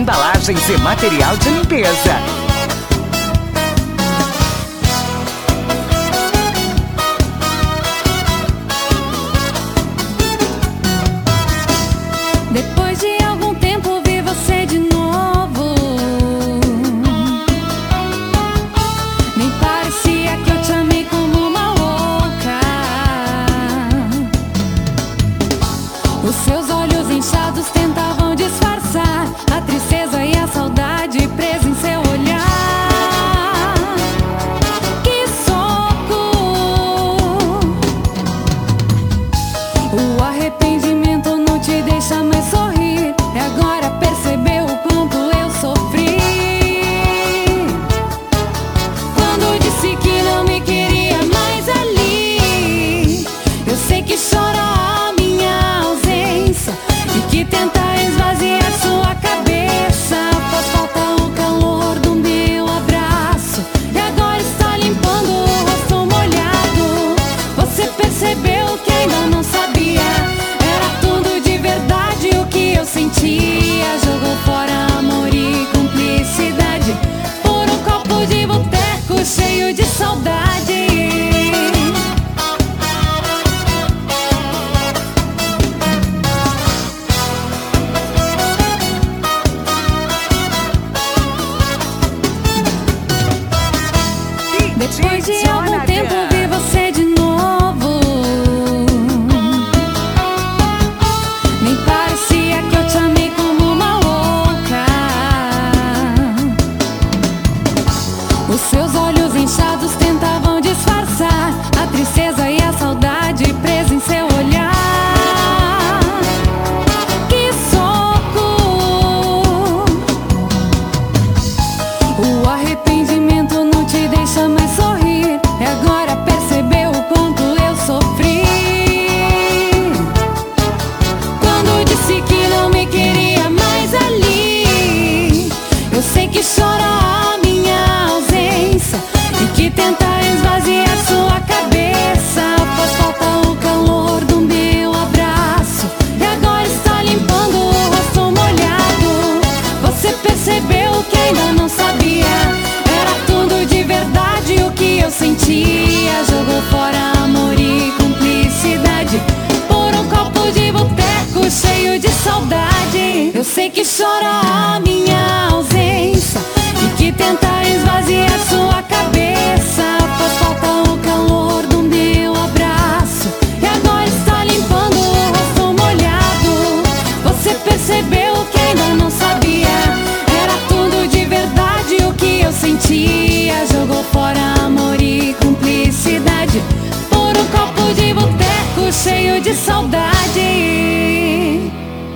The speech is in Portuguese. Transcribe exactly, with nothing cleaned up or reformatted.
embalagens e material de limpeza. Depois de algum tempo vi você de novo. Nem parecia que eu te amei como uma louca. Os seus olhos inchados tentavam disfarçar a tristeza e a saudade presa em seu olhar. Que soco! O arrependimento não te deixa mais sorrir. E agora percebeu o quanto eu sofri. Quando disse que não me queria mais ali. Eu sei que chora a minha ausência e que tenta esvaziar sua cabeça. Faz falta o calor do meu abraço e agora está limpando o rosto molhado. Você percebeu que ainda não sabia. Era tudo de verdade o que eu sentia. Jogou fora amor e cumplicidade por um copo de boteco cheio de saudade. Depois de algum tempo vi você de novo. Nem parecia que eu te amei como uma louca. Os seus olhos inchados tentavam disfarçar a tristeza e a saudade presa em seu olhar. Que soco! O arrependimento não te deixa mais sorrir. E agora percebeu o quanto eu sofri. Quando disse que não me queria mais ali. Eu sei que chora a minha ausência e que tenta esvaziar sua cabeça. Faz falta o calor do meu abraço e agora está limpando o rosto molhado. Você percebeu que ainda não sabia. Era tudo de verdade o que eu sentia. Jogou fora amor e cumplicidade por um copo de boteco cheio de saudade. Eu sei que chora a minha ausência e que tenta esvaziar sua cabeça. Faz falta o calor do meu abraço e agora está limpando o rosto molhado. Você percebeu que ainda não sabia. Era tudo de verdade o que eu sentia. Jogou fora amor e cumplicidade por um copo de boteco cheio de saudade.